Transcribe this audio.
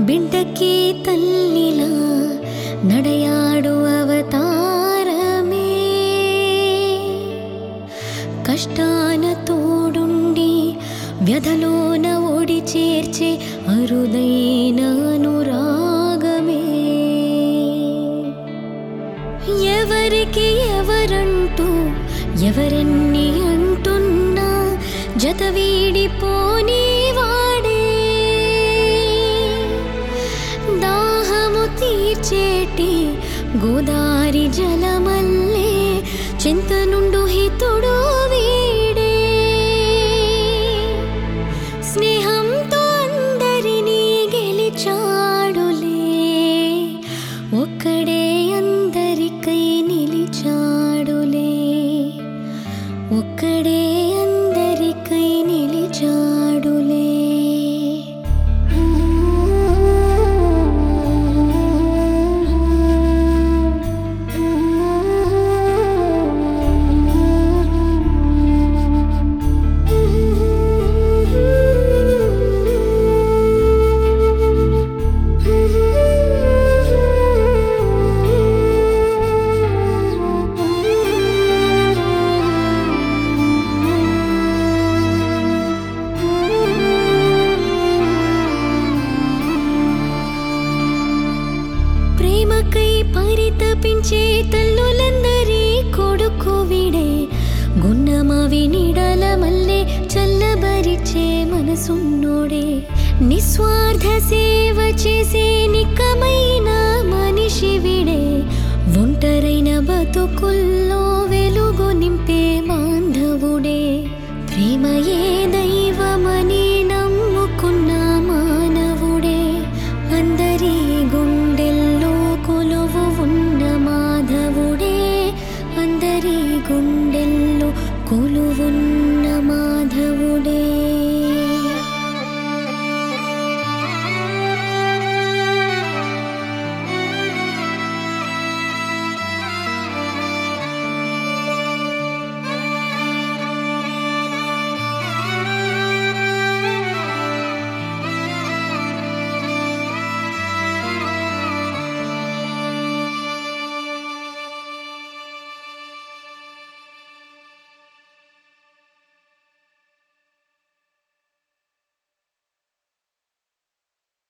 బిడ్డకి తల్లిలా నడయాడు అవతారమే, కష్టాన తోడుండి వ్యధలోన ఓడి చేర్చే అరుదైన అనురాగమే. ఎవరికి ఎవరంటూ ఎవరెన్ని అంటున్నా జత వీడిపోని వాడే, దాహము తీర్చేటి గోదారి జలమల్లే చింత నుండు హితుడు వీడే. స్నేహంతో అందరినీ గెలిచాడులే, ఒక్కడే అందరికై నిలిచాడులే, ఒక్కడే అందరికై నిలిచాడులే. పరితపించే తల్లులందరి కొడుకు వీడే, గున్నమావి నీడల మల్లె చల్లబరిచే మనసున్నోడే. నిస్వార్థ సేవ చేసే